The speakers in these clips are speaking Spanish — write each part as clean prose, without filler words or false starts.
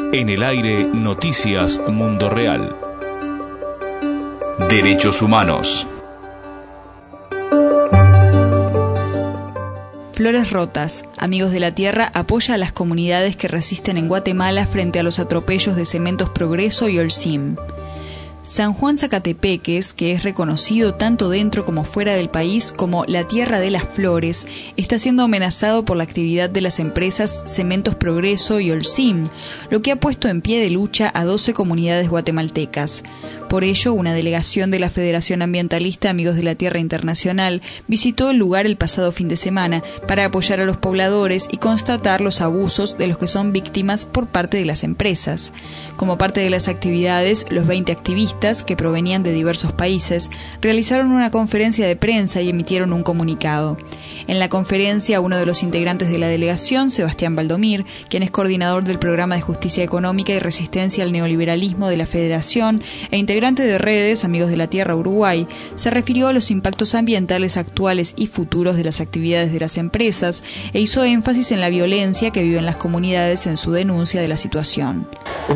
En el aire, Noticias Mundo Real. Derechos humanos. Flores Rotas, Amigos de la Tierra apoya a las comunidades que resisten en Guatemala frente a los atropellos de Cementos Progreso y Holcim. San Juan Zacatepeques, que es reconocido tanto dentro como fuera del país como la tierra de las flores, está siendo amenazado por la actividad de las empresas Cementos Progreso y Holcim, lo que ha puesto en pie de lucha a 12 comunidades guatemaltecas. Por ello, una delegación de la Federación Ambientalista Amigos de la Tierra Internacional visitó el lugar el pasado fin de semana para apoyar a los pobladores y constatar los abusos de los que son víctimas por parte de las empresas. Como parte de las actividades, los 20 activistas, que provenían de diversos países, realizaron una conferencia de prensa y emitieron un comunicado. En la conferencia, uno de los integrantes de la delegación, Sebastián Valdomir, quien es coordinador del Programa de Justicia Económica y Resistencia al Neoliberalismo de la Federación e integrante de redes Amigos de la Tierra Uruguay, se refirió a los impactos ambientales actuales y futuros de las actividades de las empresas e hizo énfasis en la violencia que viven las comunidades en su denuncia de la situación.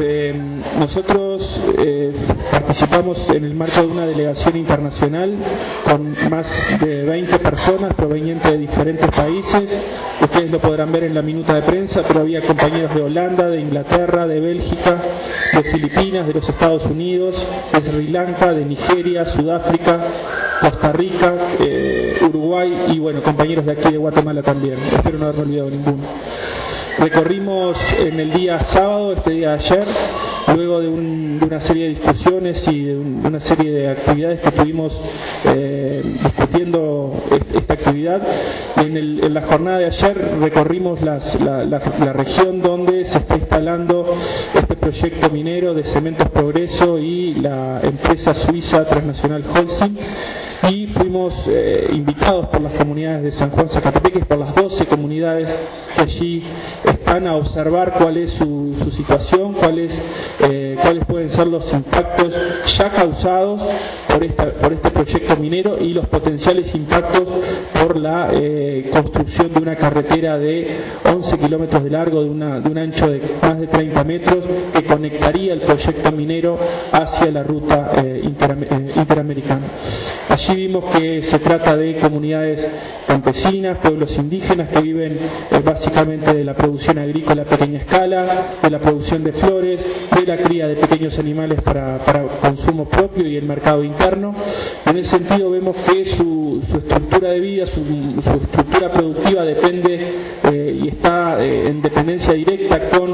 Nosotros participamos en el marco de una delegación internacional con más de 20 personas provenientes de diferentes países. Ustedes lo podrán ver en la minuta de prensa, pero había compañeros de Holanda, de Inglaterra, de Bélgica, de Filipinas, de los Estados Unidos, de Sri Lanka, de Nigeria, Sudáfrica, Costa Rica, Uruguay y bueno, compañeros de aquí de Guatemala también. Espero no haberme olvidado ninguno. Recorrimos en el día sábado, este día de ayer, luego de una serie de discusiones y de una serie de actividades que tuvimos discutiendo esta actividad. En la jornada de ayer recorrimos la región donde se está instalando este proyecto minero de Cementos Progreso y la empresa suiza transnacional Holcim. Y fuimos invitados por las comunidades de San Juan Zacatepeques, por las 12 comunidades que allí están, a observar cuál es su situación, cuáles pueden ser los impactos ya causados por este proyecto minero y los potenciales impactos por la construcción de una carretera de 11 kilómetros de largo, de un ancho de más de 30 metros, que conectaría el proyecto minero hacia la ruta interamericana. Allí vimos que se trata de comunidades campesinas, pueblos indígenas que viven básicamente de la producción agrícola a pequeña escala, de la producción de flores, de la cría de pequeños animales para consumo propio y el mercado interno. En ese sentido vemos que su estructura de vida, su estructura productiva depende y está en dependencia directa con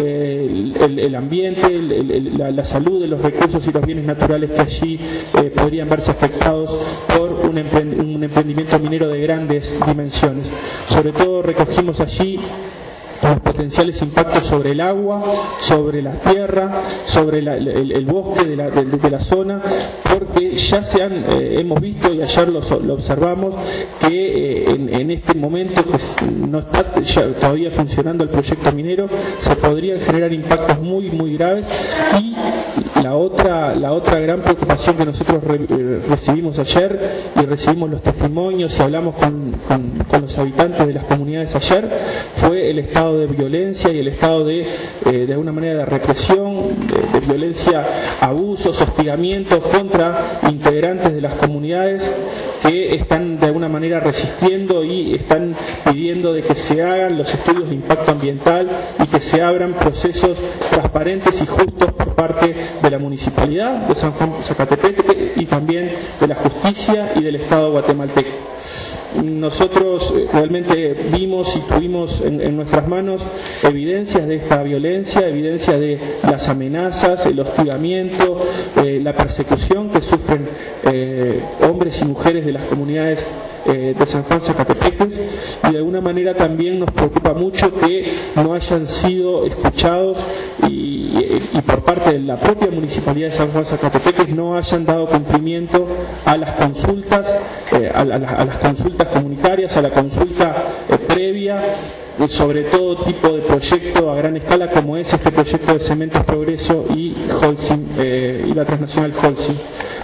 el ambiente, la salud de los recursos y los bienes naturales que allí podrían verse afectados por un emprendimiento minero de grandes dimensiones. Sobre todo recogimos allí los potenciales impactos sobre el agua, sobre la tierra, sobre el bosque de la zona, porque ya hemos visto y ayer lo observamos que en este momento que no está todavía funcionando el proyecto minero, se podrían generar impactos muy muy graves. Y la otra gran preocupación que nosotros recibimos ayer, y recibimos los testimonios y hablamos con los habitantes de las comunidades ayer, fue el estado de violencia y el estado de alguna manera de represión, de violencia, abusos, hostigamientos contra integrantes de las comunidades que están de alguna manera resistiendo y están pidiendo de que se hagan los estudios de impacto ambiental y que se abran procesos transparentes y justos por parte de la municipalidad de San Juan Zacatepeques y también de la justicia y del Estado guatemalteco. Nosotros realmente vimos y tuvimos en nuestras manos evidencias de esta violencia, evidencias de las amenazas, el hostigamiento, la persecución que sufren hombres y mujeres de las comunidades de San Juan Zacatepeques, y de alguna manera también nos preocupa mucho que no hayan sido escuchados y por parte de la propia municipalidad de San Juan Zacatepeques no hayan dado cumplimiento a las consultas, a las consultas comunitarias, a la consulta previa sobre todo tipo de proyecto a gran escala como es este proyecto de Cementos Progreso y Holcim, y la transnacional Holcim.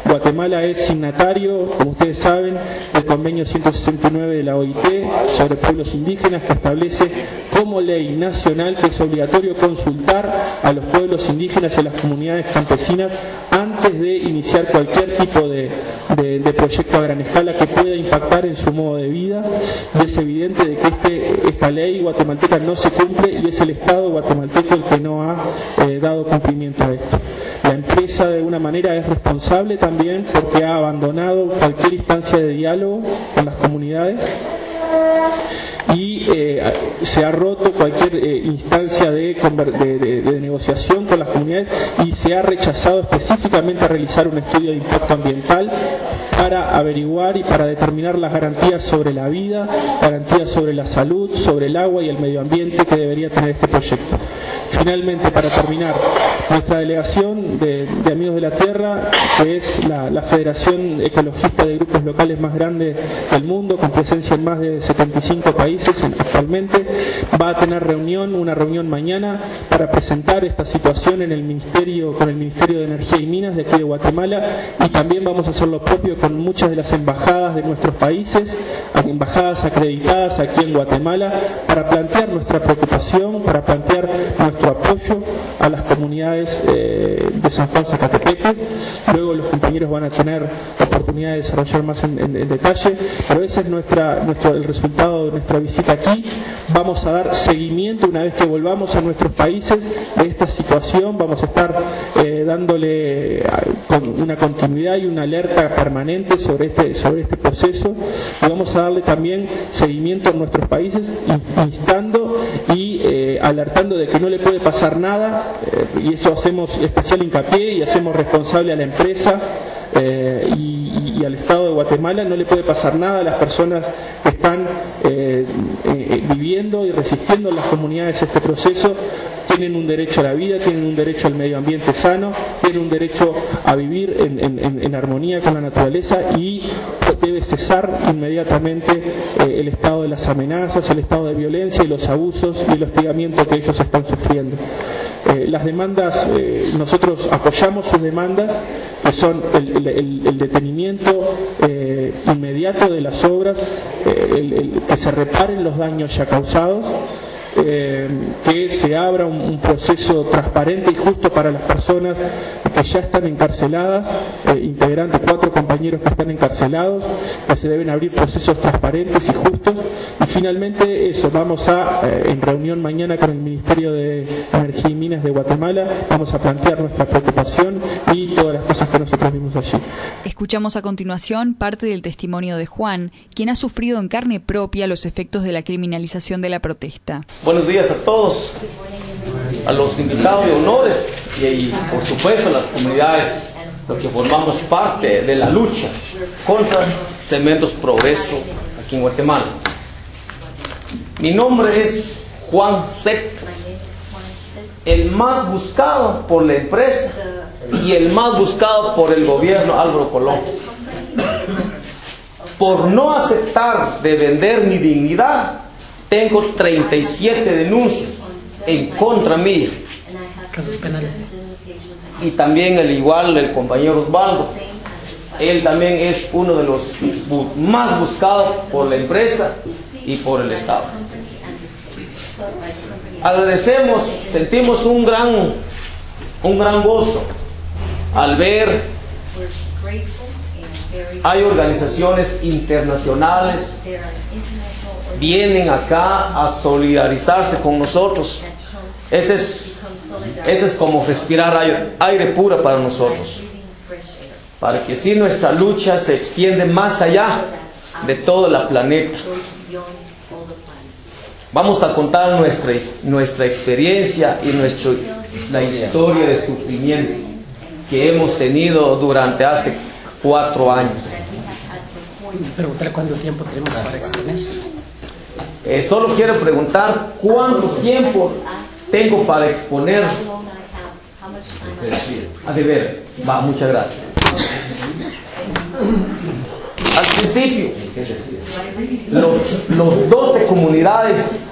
Guatemala es signatario, como ustedes saben, del convenio 169 de la OIT sobre pueblos indígenas, que establece como ley nacional que es obligatorio consultar a los pueblos indígenas y a las comunidades campesinas antes de iniciar cualquier tipo de proyecto a gran escala que pueda impactar en su modo de vida. Y es evidente de que esta ley guatemalteca no se cumple y es el Estado guatemalteco el que no ha dado cumplimiento a esto. La empresa de alguna manera es responsable también porque ha abandonado cualquier instancia de diálogo con las comunidades y se ha roto cualquier instancia de negociación con las comunidades y se ha rechazado específicamente realizar un estudio de impacto ambiental para averiguar y para determinar las garantías sobre la vida, garantías sobre la salud, sobre el agua y el medio ambiente que debería tener este proyecto. Finalmente, para terminar, nuestra delegación de Amigos de la Tierra, que es la federación ecologista de grupos locales más grande del mundo, con presencia en más de 75 países actualmente, va a tener una reunión mañana para presentar esta situación con el Ministerio de Energía y Minas de aquí de Guatemala, y también vamos a hacer lo propio con muchas de las embajadas de nuestros países, embajadas acreditadas aquí en Guatemala, para plantear nuestra preocupación, para plantear nuestro apoyo a las comunidades de San Juan Zacatepeques. Luego los compañeros van a tener oportunidad de desarrollar más en detalle, pero ese es el resultado de nuestra visita aquí. Vamos a dar seguimiento una vez que volvamos a nuestros países de esta situación. Vamos a estar dándole con una continuidad y una alerta permanente sobre este proceso, y vamos a darle también seguimiento en nuestros países, instando y alertando de que no le puede pasar nada, y eso hacemos especial hincapié y hacemos responsable a la empresa y al Estado de Guatemala. No le puede pasar nada a las personas que están viviendo y resistiendo en las comunidades este proceso. Tienen un derecho a la vida, tienen un derecho al medio ambiente sano, tienen un derecho a vivir en armonía con la naturaleza, y debe cesar inmediatamente el estado de las amenazas, el estado de violencia y los abusos y el hostigamiento que ellos están sufriendo. Las demandas, nosotros apoyamos sus demandas, que son el detenimiento inmediato de las obras, que se reparen los daños ya causados, que se abra un proceso transparente y justo para las personas que ya están encarceladas, integrantes, 4 compañeros que están encarcelados, que se deben abrir procesos transparentes y justos. Y finalmente eso, vamos en reunión mañana con el Ministerio de Energía y Minas de Guatemala, vamos a plantear nuestra preocupación y todas las cosas que nosotros vimos allí. Escuchamos a continuación parte del testimonio de Juan, quien ha sufrido en carne propia los efectos de la criminalización de la protesta. Buenos días a todos, a los invitados de honores y por supuesto a las comunidades, los que formamos parte de la lucha contra Cementos Progreso aquí en Guatemala. Mi nombre es Juan Sect, el más buscado por la empresa y el más buscado por el gobierno Álvaro Colón. Por no aceptar de vender mi dignidad, tengo 37 denuncias en contra mía. Casos penales. Y también al igual del compañero Osvaldo, él también es uno de los más buscados por la empresa y por el Estado. Agradecemos, sentimos un gran gozo al ver hay organizaciones internacionales vienen acá a solidarizarse con nosotros. Ese es como respirar aire puro para nosotros, para que así nuestra lucha se extiende más allá de todo el planeta. Vamos a contar nuestra experiencia y la historia de sufrimiento que hemos tenido durante hace 4 años. Preguntarle cuánto tiempo tenemos para exponer. Solo quiero preguntar cuánto tiempo tengo para exponer. De veras. Muchas gracias. Al principio, los 12 comunidades,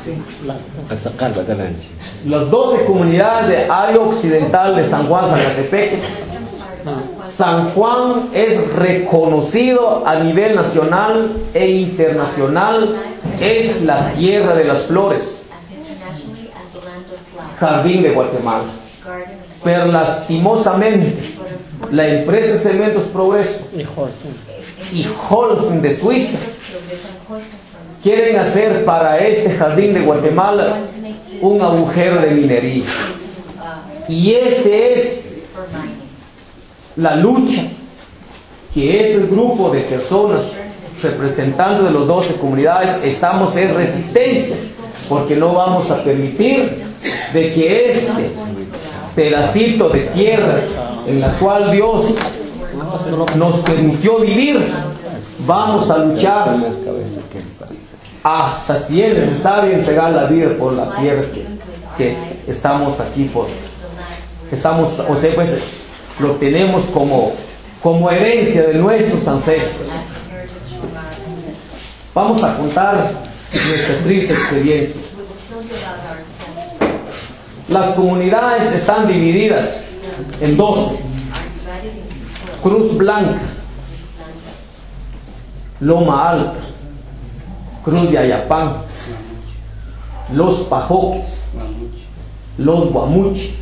las 12 comunidades de área occidental de San Juan Zacatepeques San Juan es reconocido a nivel nacional e internacional, es la tierra de las flores, Jardín de Guatemala. Pero lastimosamente, la empresa Cementos Progreso y Holcim de Suiza quieren hacer para este Jardín de Guatemala un agujero de minería. Y este es la lucha que es el grupo de personas representantes de las 12 comunidades estamos en resistencia, porque no vamos a permitir de que este pedacito de tierra en la cual Dios nos permitió vivir, vamos a luchar hasta si es necesario entregar la vida por la tierra que estamos aquí pues lo tenemos como herencia de nuestros ancestros. Vamos a contar nuestra triste experiencia. Las comunidades están divididas en 12: Cruz Blanca, Loma Alta, Cruz de Ayapán, Los Pajoques, Los Guamuches,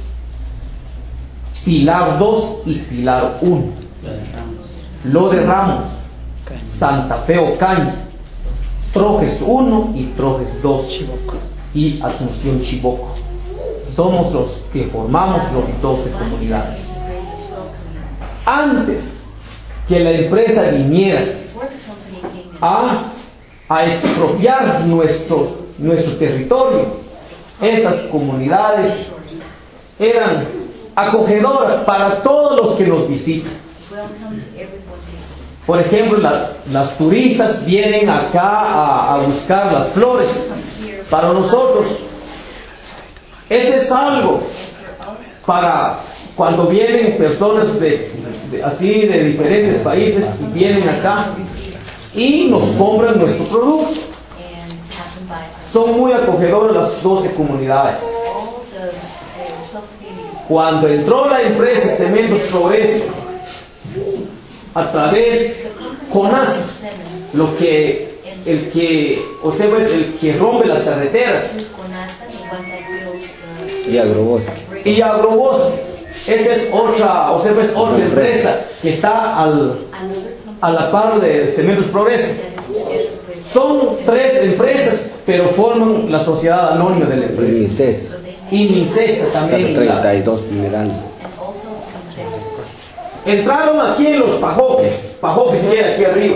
Pilar 2 y Pilar 1, Lo de Ramos, Santa Fe Ocaña, Trojes 1 y Trojes 2 y Asunción Chiboco. Somos los que formamos las 12 comunidades. Antes que la empresa viniera a expropiar nuestro territorio, esas comunidades eran acogedoras para todos los que nos visitan. Por ejemplo, las turistas vienen acá a buscar las flores. Para nosotros, ese es algo para cuando vienen personas de diferentes países y vienen acá y nos compran nuestro producto. Son muy acogedoras las 12 comunidades. Cuando entró la empresa Cementos Progreso a través CONASA, el que rompe las carreteras, y Agrobosques, esta es otra empresa que está a la par de Cementos Progreso. Son 3 empresas, pero forman la sociedad anónima de la empresa. Y Mincesa también. 32 minerales. Entraron aquí en los Pajoques que hay aquí arriba.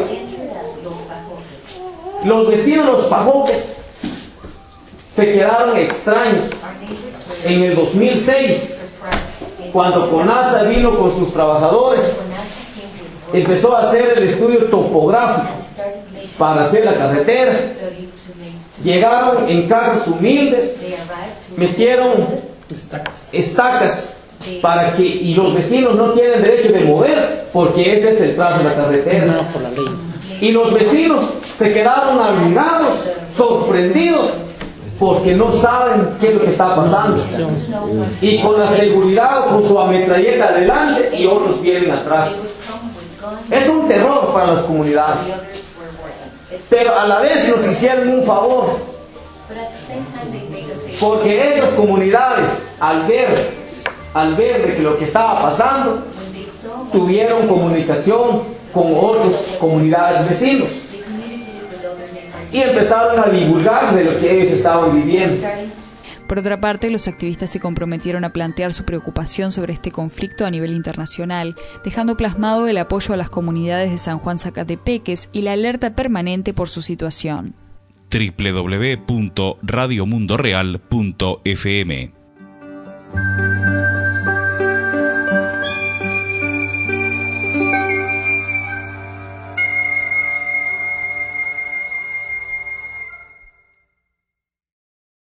Los vecinos de los Pajoques se quedaron extraños en el 2006, cuando CONASA vino con sus trabajadores, empezó a hacer el estudio topográfico para hacer la carretera. Llegaron en casas humildes, metieron estacas para que, y los vecinos no tienen derecho de mover, porque ese es el trazo de la carretera. Y los vecinos se quedaron admirados, sorprendidos, porque no saben qué es lo que está pasando. Y con la seguridad, con su ametralleta adelante y otros vienen atrás. Es un terror para las comunidades. Pero a la vez nos hicieron un favor, porque esas comunidades, al ver de que lo que estaba pasando, tuvieron comunicación con otras comunidades vecinos y empezaron a divulgar de lo que ellos estaban viviendo. Por otra parte, los activistas se comprometieron a plantear su preocupación sobre este conflicto a nivel internacional, dejando plasmado el apoyo a las comunidades de San Juan Zacatepeques y la alerta permanente por su situación. www.radiomundoreal.fm